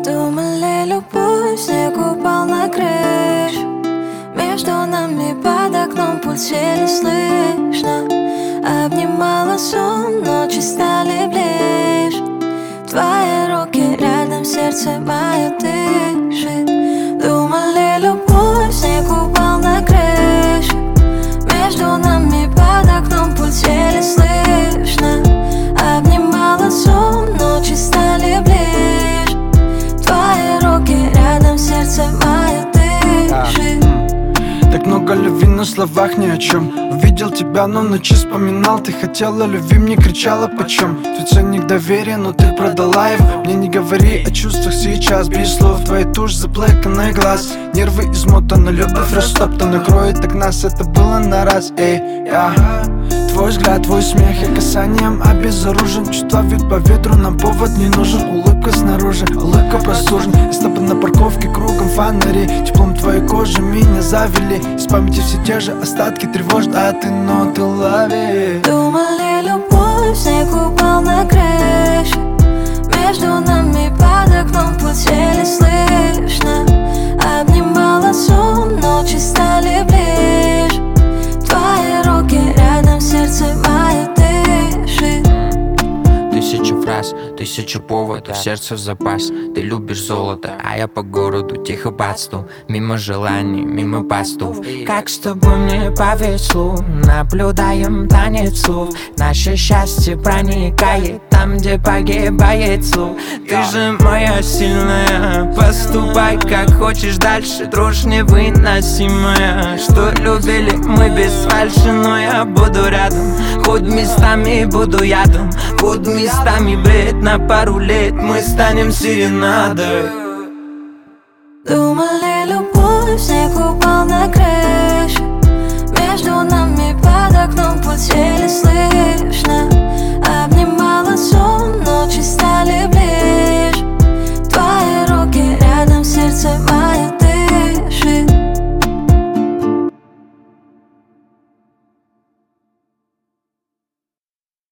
Думали, любовь, снег упал на крышу. Между нами под окном пульс еле слышно. Обнимала сон, ночи стали ближе. Твои руки рядом, сердце мое дышит. Думали, любовь, снег упал на крышу. Между нами под окном пульс еле слышно. Обнимала сон, ночи стали ближе. Твои руки рядом, сердце мое дышит. Так много любви на словах ни о чем. Увидел тебя, но ночи вспоминал. Ты хотела любви, мне кричала почем. Твой ценник доверия, но ты продала его. Мне не говори о чувствах сейчас, без слов. Твоя тушь, заплаканный глаз. Нервы измотаны, любовь растоптана. Кроет так нас, это было на раз. Эй, твой взгляд, твой смех, я касанием обезоружен. Чувства вьют по ветру, нам повод не нужен. Улыбка снаружи, улыбка простужен. Я с тобой на парковке, кругом фонари. Теплом твоей кожи меня завели. Из памяти все те же остатки тревожат, а ты ноты лови. Думали, любовь, снег упал на крышу. Между нами под окном пульс еле слышно. Обнимала сон, ночи стали ближе. Твои руки рядом, сердце мое дышит. Тысячу фраз, тысячу поводов, сердце в запас. Ты любишь золото, а я по городу тихо подсту. Мимо желаний, мимо постов. Как с тобой мне повезло. Наблюдаем танец слов. Наше счастье проникает там, где погибает слов. Ты же моя сильная. Поступай как хочешь дальше. Дрожь невыносимая. Что любили мы без фальши, но я буду рядом. Хоть местами буду ядом, хоть местами бред. На пару лет мы станем серенадой. Думала,